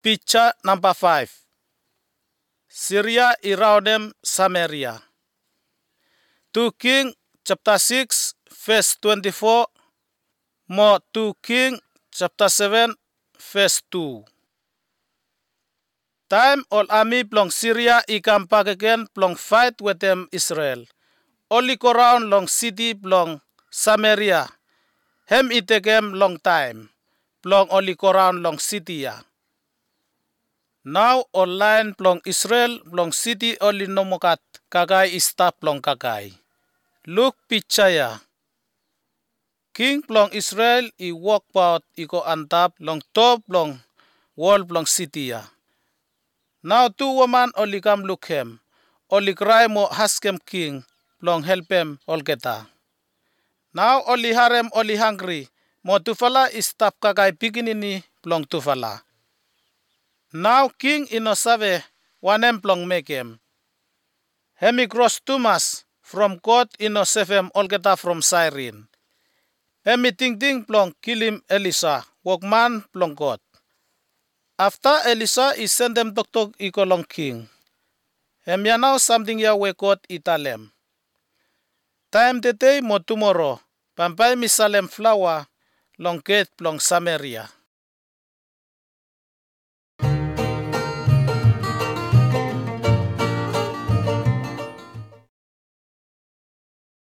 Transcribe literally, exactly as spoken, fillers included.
Picture number five. Syria around Samaria. two King chapter six verse twenty-four. More two King chapter seven verse two. Time all army plong Syria I come back again plong fight with them Israel. Only go round long city plong Samaria. Hem it take them long time. Plong only go round long city ya. Now online plong Israel plong city only nomokat kagai ista plong kagai. Look picture ya. King plong Israel I walk out I go antap long top plong wall plong city ya. Now two woman only come look him. Only cry mo ask him king plong help him all geta. Now only harem only hungry. Mo tufala istap kagai piginini plong tufala. Now king ino save wanem plong make him. Hemi cross Tumas from God ino save him all geta from Syrian. Hemi ting ting plong kill him Elisa, workman plong God. After Elisa is send them tok tok iko long king. Hem ya now something ya we God italem. Time today mo tomorrow, pampai misalem flower long gate plong Samaria.